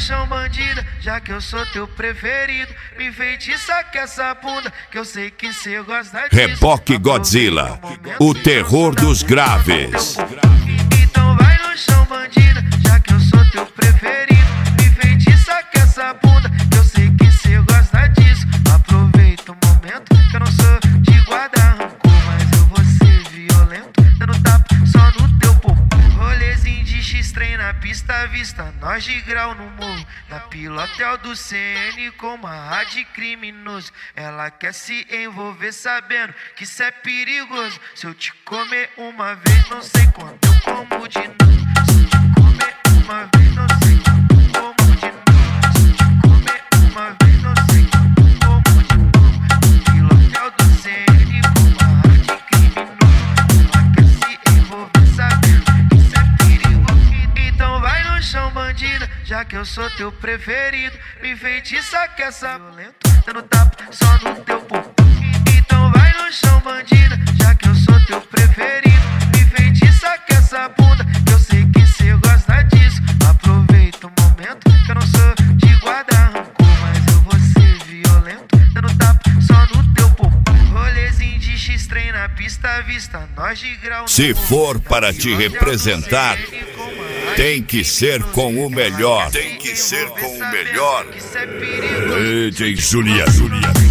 chão, bandida, já que eu sou teu preferido. Me enfeitiça com essa bunda, que eu sei que cê gosta disso. Reboque Godzilla, o terror dos graves. Então vai no chão, bandida, já que eu sou teu preferido. Me enfeitiça com essa bunda, que eu sei que cê gosta disso. Aproveita o momento, que eu não sou de guardar rancor, mas eu vou ser violento, dando tapa só no teu popô. Rolezinho de X-Trem na pista à vista, nós de grau no morro. Na pilotel do CN com uma rádio criminoso. Ela quer se envolver sabendo que cê é perigoso. Se eu te comer uma vez, não sei quanto eu como de novo. Se eu te comer uma vez, não sei quanto eu como de novo. Se eu te comer uma vez, não sei quanto eu como de novo. Na pilotel do CN com uma rádio criminoso. Ela quer se envolver sabendo que cê é perigoso. Então vai no chão, bandida, já que eu sou teu preferido. Me enfeitiça que essa violento, dando tapa só no teu popô. Então vai no chão, bandida, já que eu sou teu preferido. Me enfeitiça que essa bunda, que eu sei que cê gosta disso. Aproveita o momento, que eu não sou de guardar rancor, mas eu vou ser violento, dando tapa só no teu popô. Rolezinho de X-Trem na pista à vista, nós de grau no Se for para te representar, tem que ser com o melhor. Tem que ser com o melhor. DJ Julia.